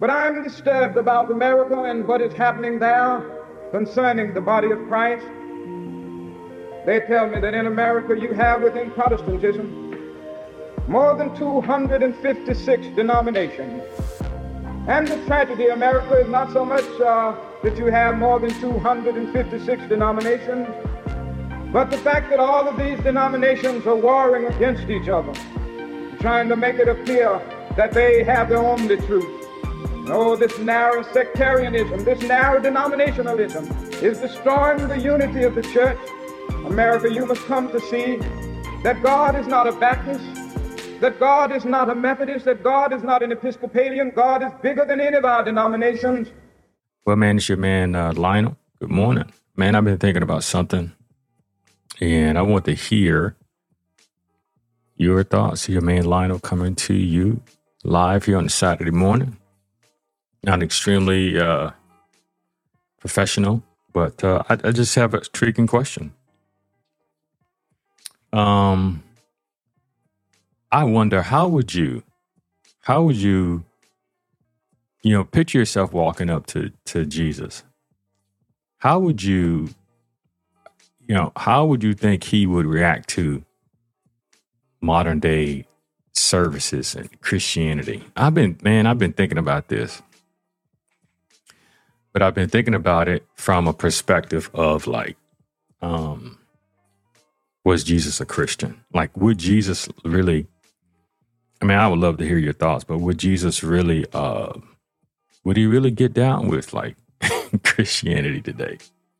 But I'm disturbed about America and what is happening there concerning the body of Christ. They tell me that in America you have within Protestantism more than 256 denominations. And the tragedy of America is not so much that you have more than 256 denominations, but the fact that all of these denominations are warring against each other, trying to make it appear that they have the only truth. Oh, this narrow sectarianism, this narrow denominationalism is destroying the unity of the church. America, you must come to see that God is not a Baptist, that God is not a Methodist, that God is not an Episcopalian. God is bigger than any of our denominations. Well, man, it's your man, Lionel. Good morning. Man, I've been thinking about something, and I want to hear your thoughts. Your man, Lionel, coming to you live here on a Saturday morning. Not extremely professional, but I just have a intriguing question. I wonder, how would you, picture yourself walking up to Jesus? How would you think he would react to modern day services and Christianity? I've been thinking about this. But I've been thinking about it from a perspective of was Jesus a Christian? Like, would Jesus really, I would love to hear your thoughts, but would Jesus really, would he really get down with Christianity today?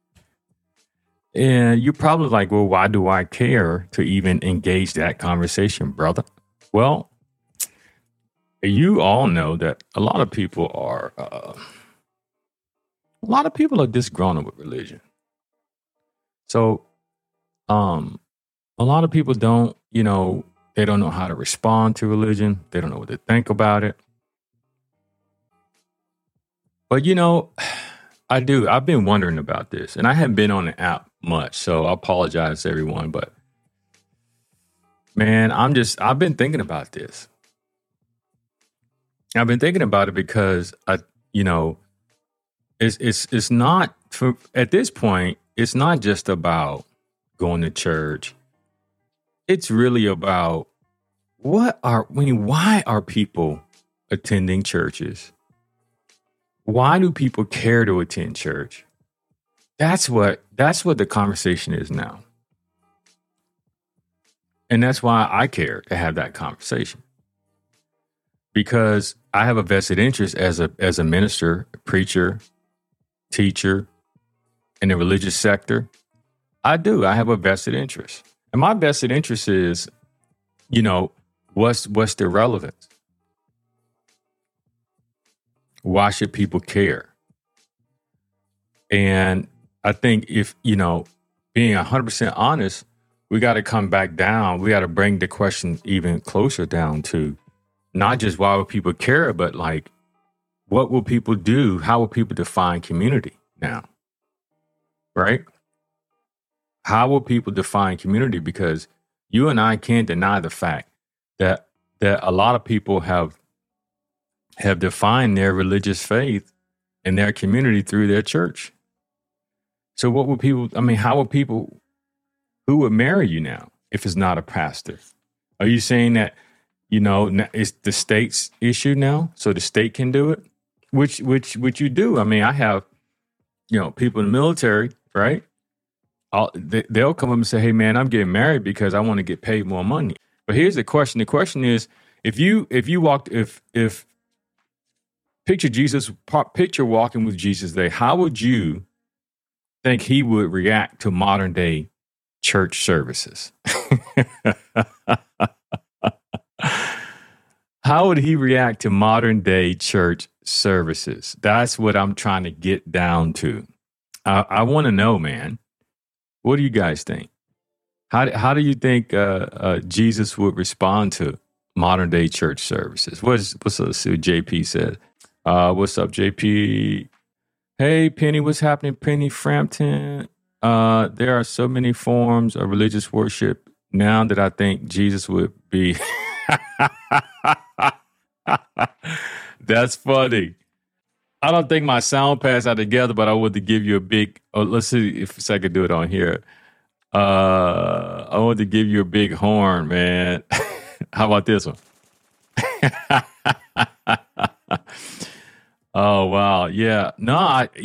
And you're probably like, well, why do I care to even engage that conversation, brother? Well, you all know that a lot of people are disgruntled with religion. So, a lot of people don't, they don't know how to respond to religion. They don't know what to think about it. But, I do. I've been wondering about this, and I haven't been on the app much, so I apologize to everyone. But, man, I've been thinking about this. I've been thinking about it because it's not, at this point, it's not just about going to church. It's really about why are people attending churches? Why do people care to attend church? That's what the conversation is now. And that's why I care to have that conversation. Because I have a vested interest as a minister, a preacher, teacher in the religious sector. I do. I have a vested interest. And my vested interest is, what's the relevance? Why should people care? And I think if, being 100% honest, we got to come back down. We got to bring the question even closer down to not just why would people care, but what will people do? How will people define community now? Right? How will people define community? Because you and I can't deny the fact that a lot of people have defined their religious faith and their community through their church. So what would people, how would people, who would marry you now if it's not a pastor? Are you saying that, it's the state's issue now, so the state can do it? Which you do. I have, people in the military, right? They'll come up and say, hey, man, I'm getting married because I want to get paid more money. But here's the question. The question is, if picture walking with Jesus today, how would you think he would react to modern day church services? How would he react to modern day church services? That's what I'm trying to get down to. I want to know, man. What do you guys think? How do you think Jesus would respond to modern day church services? What's up? See what JP said. What's up, JP? Hey, Penny, what's happening? Penny Frampton. There are so many forms of religious worship now that I think Jesus would be. That's funny. I don't think my sound pads are together, but I want to give you a big. Oh, let's see if I could do it on here. I want to give you a big horn, man. How about this one? Oh wow, yeah. No,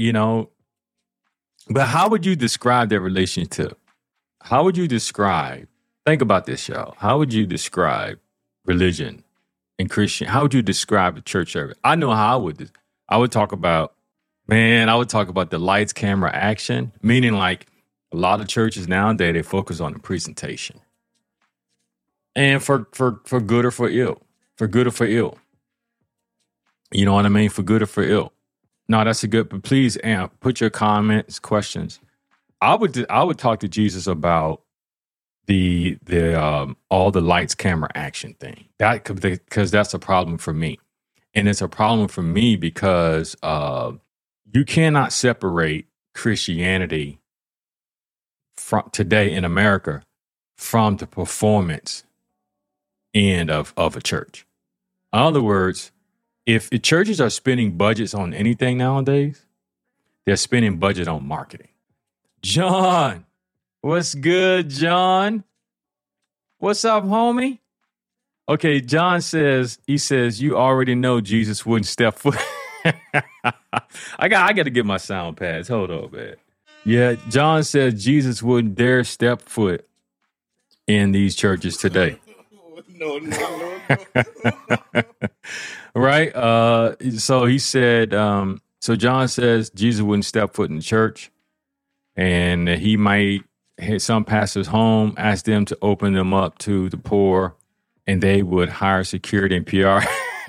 but how would you describe their relationship? How would you describe? Think about this, y'all. How would you describe religion and Christian? How would you describe a church service? I know how I would. I would talk about, man. I would talk about the lights, camera, action. Meaning, like a lot of churches nowadays, they focus on the presentation, and for good or for ill, for good or for ill. You know what I mean? For good or for ill. No, that's a good. But please, Amp, put your comments, questions. I would talk to Jesus about the all the lights, camera, action thing. That because that's a problem for me, and it's a problem for me because you cannot separate Christianity from today in America from the performance end of a church. In other words, if the churches are spending budgets on anything nowadays, they're spending budget on marketing. John, what's good, John? What's up, homie? Okay, John says, you already know Jesus wouldn't step foot. I got to get my sound pads. Hold on, man. Yeah, John says Jesus wouldn't dare step foot in these churches today. No. Right? So he said, so John says Jesus wouldn't step foot in the church, and he might hit some pastors' home, ask them to open them up to the poor, and they would hire security and PR.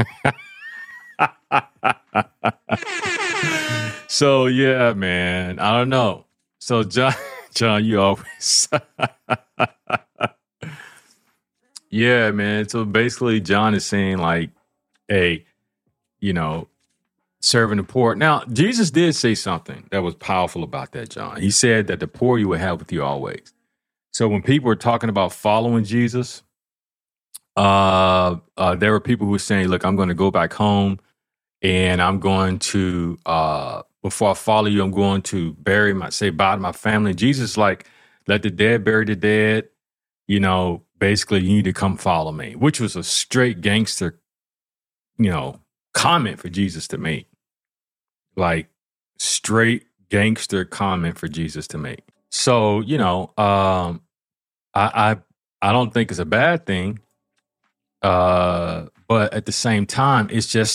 So yeah, man, I don't know. So John, you always, yeah, man. So basically, John is saying like, hey, serving the poor. Now, Jesus did say something that was powerful about that, John. He said that the poor you will have with you always. So when people were talking about following Jesus, there were people who were saying, look, I'm going to go back home and I'm going to, before I follow you, I'm going to say bye to my family. Jesus, like, let the dead bury the dead. Basically, you need to come follow me, which was a straight gangster, comment for Jesus to make. Like, straight gangster comment for Jesus to make. So, I don't think it's a bad thing. But at the same time,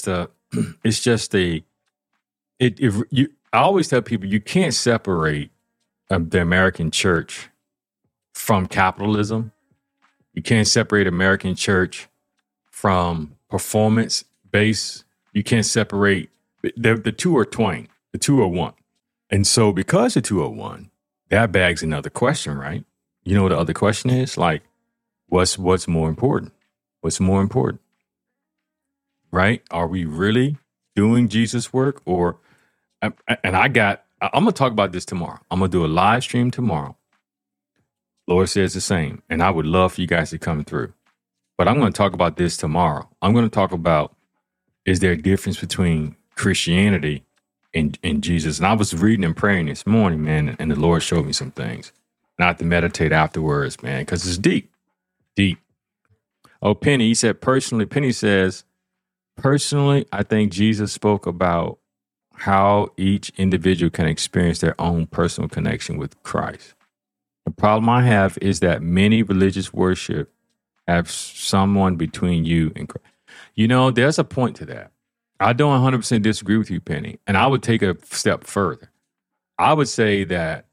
I always tell people you can't separate the American church from capitalism. You can't separate American church from performance based. You can't separate the two are twain. The two are one. And so because the two are one, that begs another question, right? You know what the other question is? Like, what's more important? What's more important? Right? Are we really doing Jesus work? Or, and I'm going to talk about this tomorrow. I'm going to do a live stream tomorrow. Lord says the same. And I would love for you guys to come through. But I'm going to talk about this tomorrow. I'm going to talk about, is there a difference between Christianity and Jesus? And I was reading and praying this morning, man, and the Lord showed me some things. And I have to meditate afterwards, man, because it's deep. Deep. Oh, Penny, he said Penny says, personally, I think Jesus spoke about how each individual can experience their own personal connection with Christ. The problem I have is that many religious worship have someone between you and Christ. There's a point to that. I don't 100% disagree with you, Penny. And I would take a step further. I would say that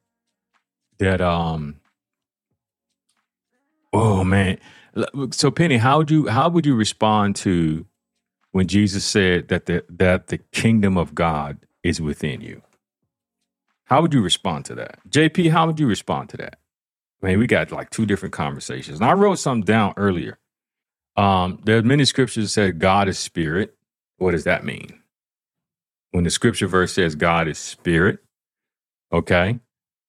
oh man. So Penny, how would you respond to when Jesus said that the kingdom of God is within you? How would you respond to that? JP, how would you respond to that? Man, we got like two different conversations. And I wrote something down earlier. There are many scriptures that say God is spirit. What does that mean? When the scripture verse says God is spirit, okay.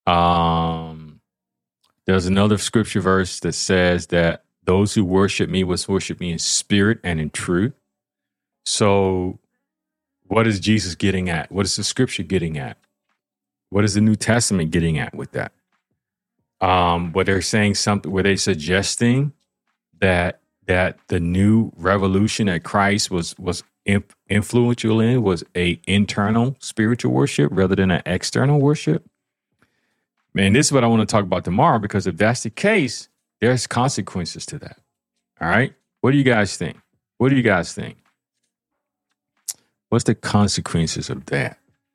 There's another scripture verse that says that those who worship me must worship me in spirit and in truth. So What is Jesus getting at? What is the scripture getting at? What is the New Testament getting at with that? Where they're saying something, where they're suggesting that the new revolution that Christ was influential in was a internal spiritual worship rather than an external worship. Man, this is what I want to talk about tomorrow, because if that's the case, there's consequences to that. All right. What do you guys think? What do you guys think? What's the consequences of that?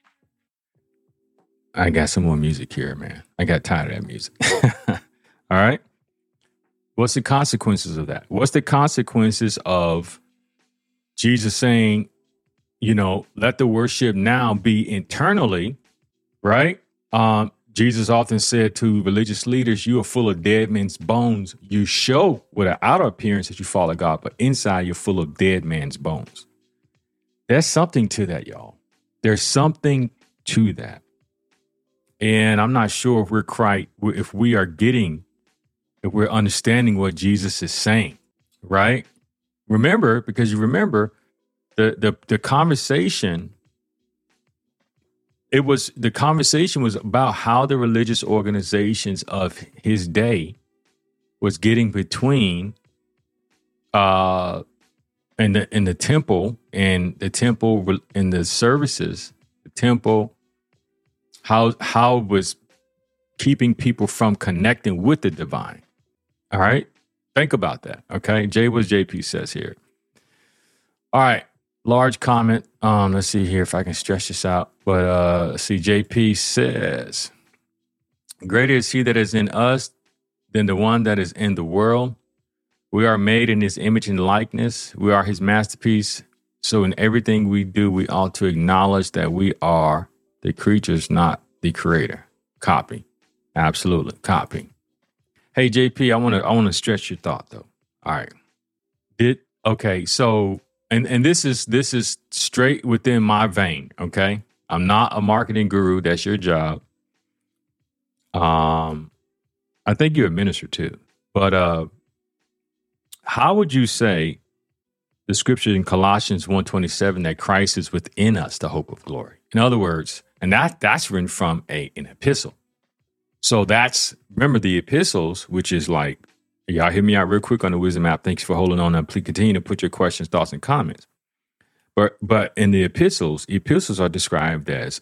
I got some more music here, man. I got tired of that music. All right. What's the consequences of that? What's the consequences of Jesus saying, let the worship now be internally, right? Jesus often said to religious leaders, you are full of dead men's bones. You show with an outer appearance that you follow God, but inside you're full of dead man's bones. There's something to that, y'all. There's something to that. And I'm not sure if we're understanding what Jesus is saying, right? Remember, because you remember the conversation, the conversation was about how the religious organizations of his day was getting between in the temple and the services, the temple, how it was keeping people from connecting with the divine. All right. Think about that. Okay. What JP says here. All right. Large comment. Let's see here if I can stretch this out. But let's see. JP says, greater is he that is in us than the one that is in the world. We are made in his image and likeness. We are his masterpiece. So in everything we do, we ought to acknowledge that we are the creatures, not the creator. Copy. Absolutely. Copy. Hey, JP, I want to stretch your thought though. All right. So and this is straight within my vein, okay? I'm not a marketing guru. That's your job. I think you're a minister too. But how would you say the scripture in Colossians 1:27 that Christ is within us, the hope of glory? In other words, and that's written from an epistle. So remember the epistles, which is like, y'all hear me out real quick on the Wisdom app. Thanks for holding on. And please continue to put your questions, thoughts, and comments. But in the epistles are described as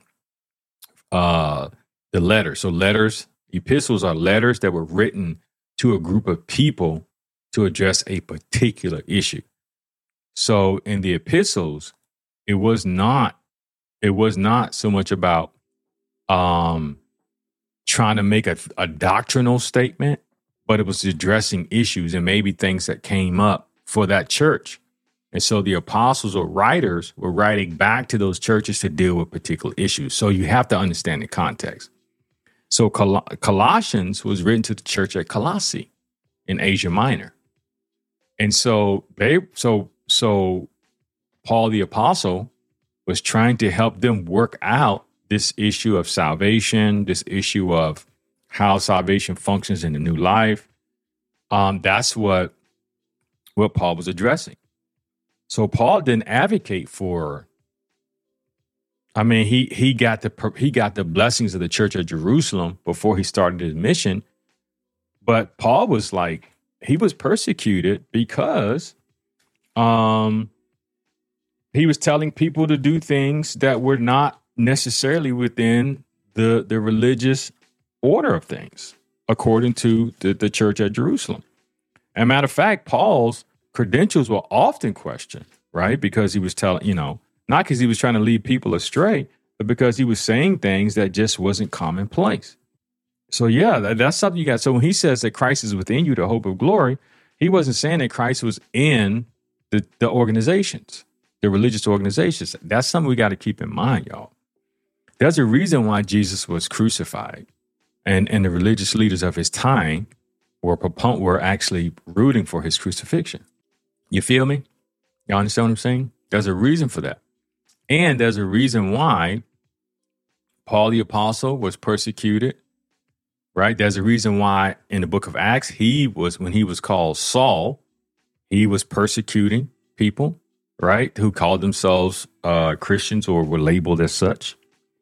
the letters. So epistles are letters that were written to a group of people to address a particular issue. So in the epistles, it was not so much about trying to make a doctrinal statement, but it was addressing issues and maybe things that came up for that church. And so the apostles or writers were writing back to those churches to deal with particular issues. So you have to understand the context. So Colossians was written to the church at Colossae in Asia Minor. And so Paul the apostle was trying to help them work out this issue of salvation, this issue of how salvation functions in the new life. That's what Paul was addressing. So Paul didn't advocate for. He got the blessings of the church of Jerusalem before he started his mission. But Paul was like, he was persecuted because he was telling people to do things that were not necessarily within the religious order of things, according to the church at Jerusalem. As a matter of fact, Paul's credentials were often questioned, right? Because he was telling, not because he was trying to lead people astray, but because he was saying things that just wasn't commonplace. So yeah, that's something you got. So when he says that Christ is within you, the hope of glory, he wasn't saying that Christ was in the organizations, the religious organizations. That's something we got to keep in mind, y'all. There's a reason why Jesus was crucified, and the religious leaders of his time were actually rooting for his crucifixion. You feel me? Y'all understand what I'm saying? There's a reason for that. And there's a reason why Paul the apostle was persecuted, right? There's a reason why in the book of Acts, when he was called Saul, he was persecuting people. right? Who called themselves Christians or were labeled as such.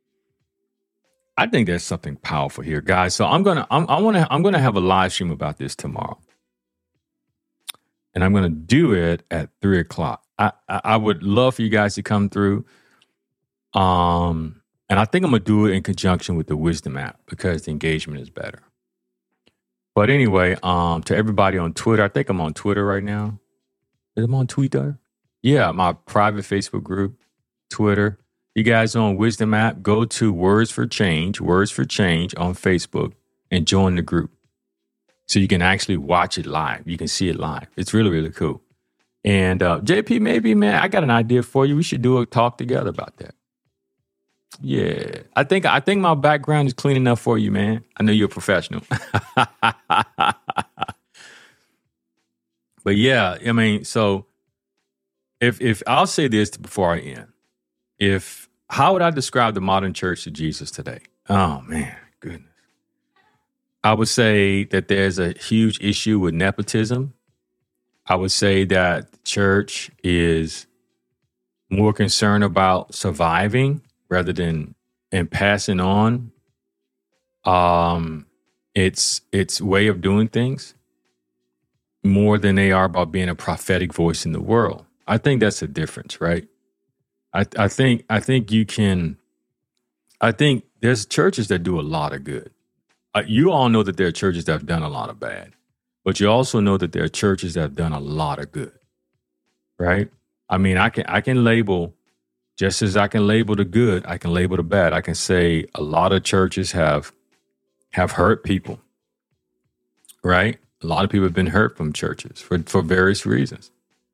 I think there's something powerful here, guys. So I'm gonna have a live stream about this tomorrow, and I'm gonna do it at 3:00. I would love for you guys to come through. And I think I'm gonna do it in conjunction with the Wisdom app because the engagement is better. But anyway, to everybody on Twitter, I think I'm on Twitter right now. Is I'm on Twitter? Yeah, my private Facebook group, Twitter. You guys on Wisdom app, go to Words for Change on Facebook and join the group. So you can actually watch it live. You can see it live. It's really, really cool. And JP, maybe, man, I got an idea for you. We should do a talk together about that. Yeah, I think my background is clean enough for you, man. I know you're a professional. But yeah, I mean, so if I'll say this before I end, how would I describe the modern church to Jesus today? Oh man, goodness. I would say that there's a huge issue with nepotism. I would say that the church is more concerned about surviving rather than passing on its way of doing things more than they are about being a prophetic voice in the world. I think that's the difference, right? I think there's churches that do a lot of good. You all know that there are churches that have done a lot of bad, but you also know that there are churches that have done a lot of good, right? I mean, I can label, just as I can label the good, I can label the bad. I can say a lot of churches have hurt people, right? A lot of people have been hurt from churches for various reasons.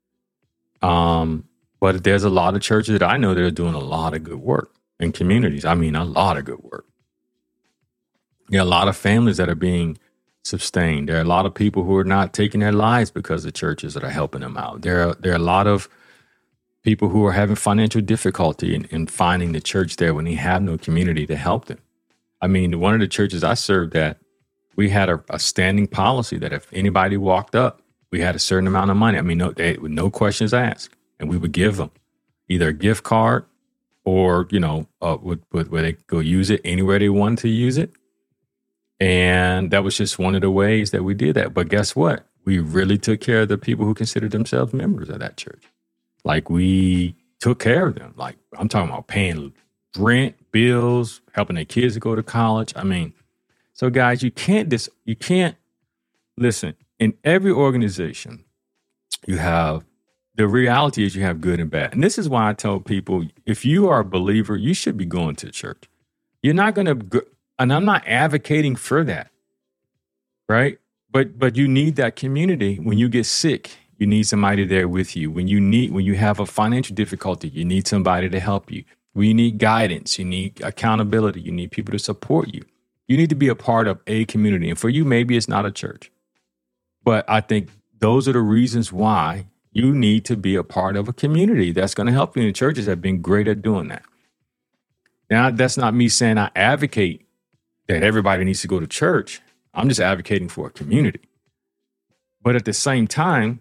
But there's a lot of churches that I know that are doing a lot of good work in communities. I mean, a lot of good work. There are a lot of families that are being sustained. There are a lot of people who are not taking their lives because of churches that are helping them out. There are a lot of people who are having financial difficulty in finding the church there when they have no community to help them. I mean, one of the churches I served at, we had a standing policy that if anybody walked up, we had a certain amount of money. I mean, with no questions asked. And we would give them either a gift card or, where they go use it anywhere they wanted to use it. And that was just one of the ways that we did that. But guess what? We really took care of the people who considered themselves members of that church. Like, we took care of them. Like, I'm talking about paying rent, bills, helping their kids to go to college. I mean, so guys, you can't listen, in every organization, the reality is you have good and bad. And this is why I tell people, if you are a believer, you should be going to church. You're not going to, and I'm not advocating for that, right? But you need that community. When you get sick, you need somebody there with you. When you have a financial difficulty, you need somebody to help you. When you need guidance, you need accountability, you need people to support you. You need to be a part of a community. And for you, maybe it's not a church. But I think those are the reasons why you need to be a part of a community that's going to help you. And the churches have been great at doing that. Now, that's not me saying I advocate that everybody needs to go to church. I'm just advocating for a community. But at the same time,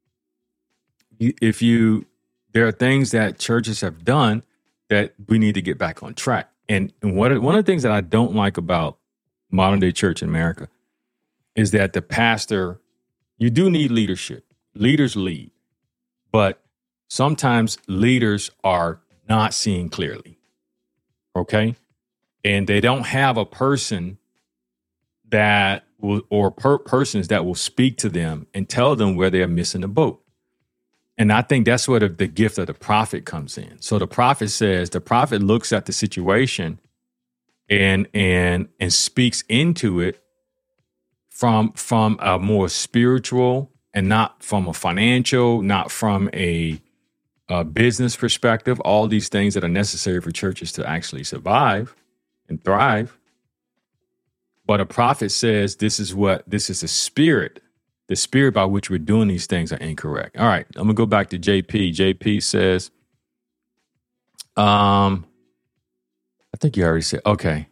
there are things that churches have done that we need to get back on track. And one of the things that I don't like about modern day church in America is that the pastor, you do need leadership. Leaders lead. But sometimes leaders are not seeing clearly. Okay? And they don't have a person that will, or persons that will speak to them and tell them where they're missing the boat. And I think that's where the gift of the prophet comes in. So the prophet looks at the situation and speaks into it from a more spiritual and not from a financial, not from a business perspective, all these things that are necessary for churches to actually survive and thrive. But a prophet says, this is the spirit by which we're doing these things are incorrect. All right, I'm gonna go back to JP. JP says, I think you already said, okay.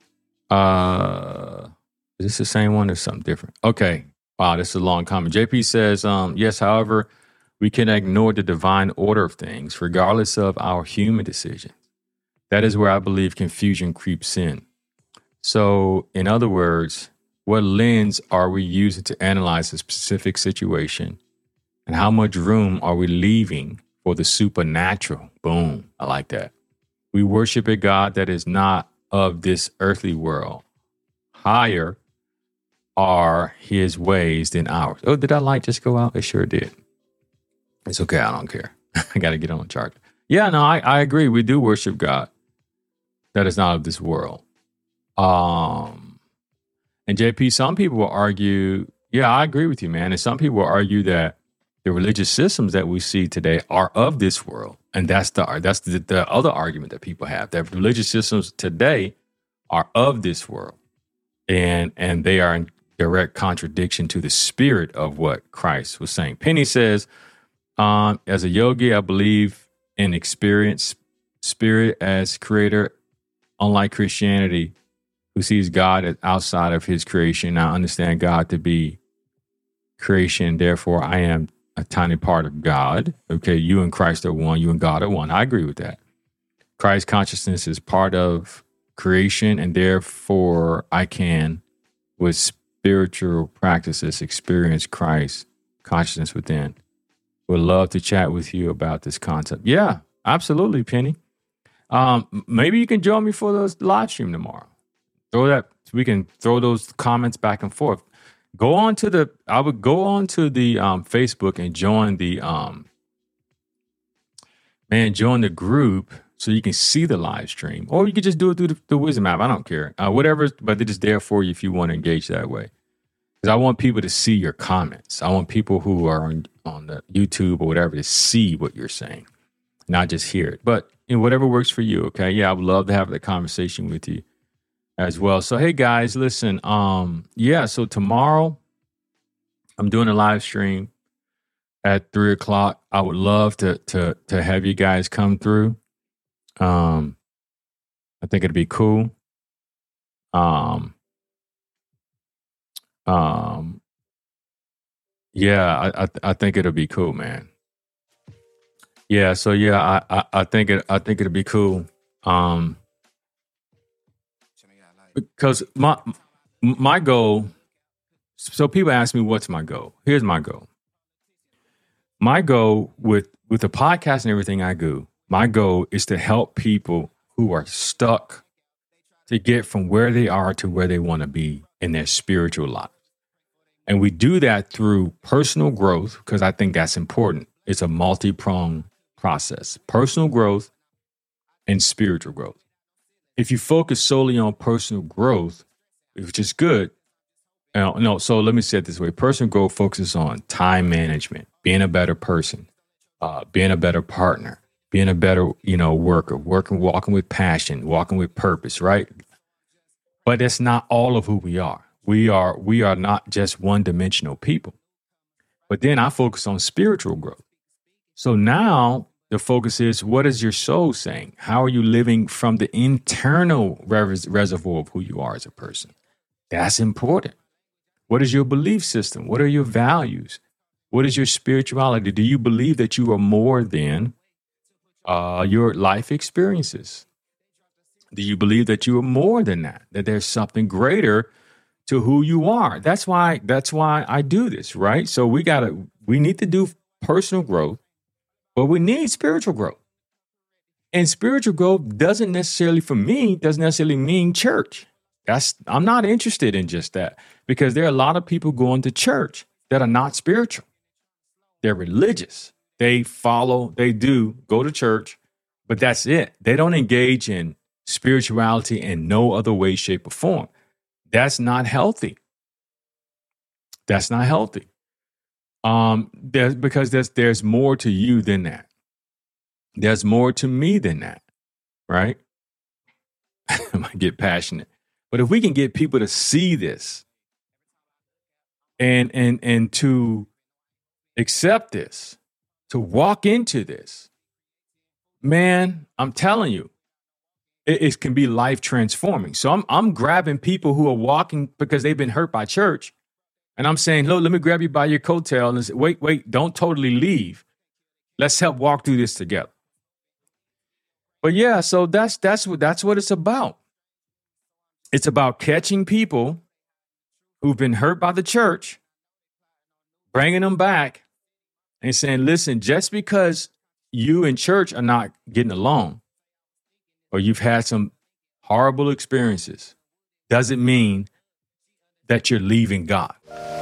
Is this the same one or something different? Okay. Wow, this is a long comment. JP says, yes, however, We can ignore the divine order of things, regardless of our human decisions. That is where I believe confusion creeps in. So, in other words, what lens are we using to analyze a specific situation? And how much room are we leaving for the supernatural? Boom. I like that. We worship a God that is not of this earthly world. Higher are his ways than ours. Oh, did that light just go out? It sure did. It's okay. I don't care. I got to get on the charger. Yeah, no, I agree. We do worship God that is not of this world. And JP, some people will argue, yeah, I agree with you, man. And some people will argue that the religious systems that we see today are of this world. And that's the other argument that people have, that religious systems today are of this world. And they are in direct contradiction to the spirit of what Christ was saying. Penny says, as a yogi, I believe in experience spirit as creator. Unlike Christianity, who sees God as outside of his creation, I understand God to be creation. Therefore, I am a tiny part of God. Okay, you and Christ are one. You and God are one. I agree with that. Christ consciousness is part of creation, and therefore I can, with spiritual practices, experience Christ consciousness within. Would love to chat with you about this concept. Yeah, absolutely, Penny. Maybe you can join me for the live stream tomorrow. We can throw those comments back and forth. I would go on to the Facebook and join join the group so you can see the live stream, or you could just do it through the Wisdom app. I don't care, whatever, but they're just there for you if you want to engage that way. Because I want people to see your comments. I want people who are on the YouTube or whatever to see what you're saying, not just hear it. But whatever works for you, okay? Yeah, I would love to have that conversation with you as well. So, hey, guys, listen. So tomorrow I'm doing a live stream at 3:00. I would love to have you guys come through. I think it'd be cool. I think it'll be cool, man. Yeah, so yeah, I think it'll be cool. Because my goal. So people ask me, what's my goal? Here's my goal. My goal with the podcast and everything I do, my goal is to help people who are stuck to get from where they are to where they want to be in their spiritual life. And we do that through personal growth, because I think that's important. It's a multi-pronged process, personal growth and spiritual growth. If you focus solely on personal growth, which is good. So let me say it this way. Personal growth focuses on time management, being a better person, being a better partner, being a better, worker, walking with passion, walking with purpose, right? But that's not all of who we are. We are not just one-dimensional people. But then I focus on spiritual growth. So now the focus is, what is your soul saying? How are you living from the internal reservoir of who you are as a person? That's important. What is your belief system? What are your values? What is your spirituality? Do you believe that you are more than your life experiences? Do you believe that you are more than that there's something greater to who you are? That's why I do this, right? So we need to do personal growth, but we need spiritual growth. And spiritual growth doesn't necessarily mean church. I'm not interested in just that, because there are a lot of people going to church that are not spiritual. They're religious. They do go to church, but that's it. They don't engage in spirituality in no other way, shape, or form. That's not healthy. That's not healthy. Because there's more to you than that. There's more to me than that, right? I might get passionate. But if we can get people to see this and to accept this, to walk into this, man, I'm telling you, it can be life transforming. So I'm grabbing people who are walking because they've been hurt by church. And I'm saying, look, let me grab you by your coattail and say, wait, don't totally leave. Let's help walk through this together. But yeah, so that's what it's about. It's about catching people who've been hurt by the church, bringing them back and saying, listen, just because you and church are not getting along or you've had some horrible experiences doesn't mean that you're leaving God.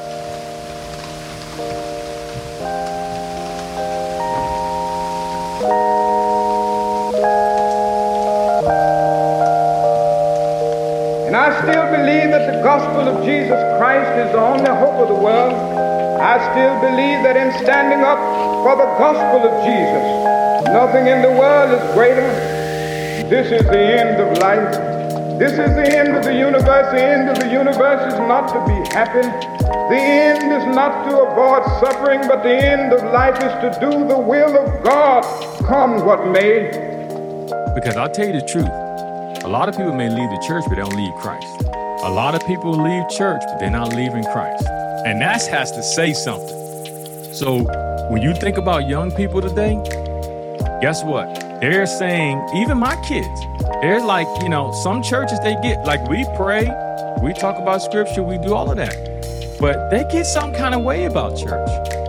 And I still believe that the gospel of Jesus Christ is the only hope of the world. I still believe that in standing up for the gospel of Jesus, nothing in the world is greater. This is the end of life. This is the end of the universe. The end of the universe is not to be happy. The end is not to avoid suffering, but the end of life is to do the will of God, come what may. Because I'll tell you the truth. A lot of people may leave the church, but they don't leave Christ. A lot of people leave church, but they're not leaving Christ. And that has to say something. So when you think about young people today, guess what? They're saying, even my kids, they're like, some churches they get, like we pray, we talk about scripture, we do all of that. But they get some kind of way about church.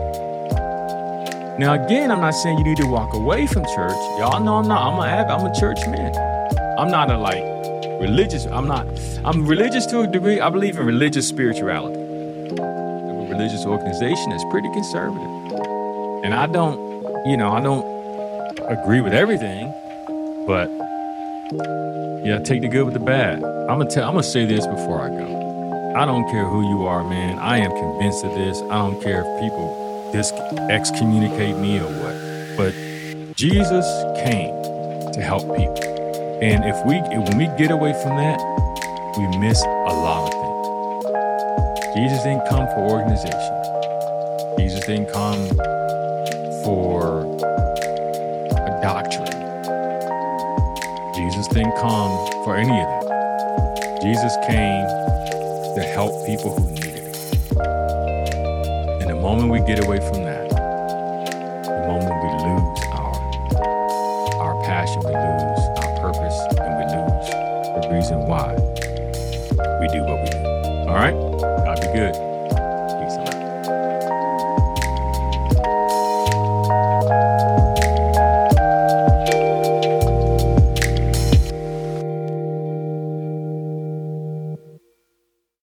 Now, again, I'm not saying you need to walk away from church. Y'all know I'm not. I'm a church man. I'm not religious. I'm religious to a degree. I believe in religious spirituality. A religious organization that's pretty conservative. And I don't agree with everything, but yeah, take the good with the bad. I'm gonna say this before I go. I don't care who you are, man. I am convinced of this. I don't care if people excommunicate me or what. But Jesus came to help people. And when we get away from that, we miss a lot of things. Jesus didn't come for organization. Jesus didn't come for a doctrine. Jesus didn't come for any of that. Jesus came to help people who needed it. And the moment we get away from that, the moment we lose our passion, we lose our purpose, and we lose the reason why we do what we do. All right? God be good.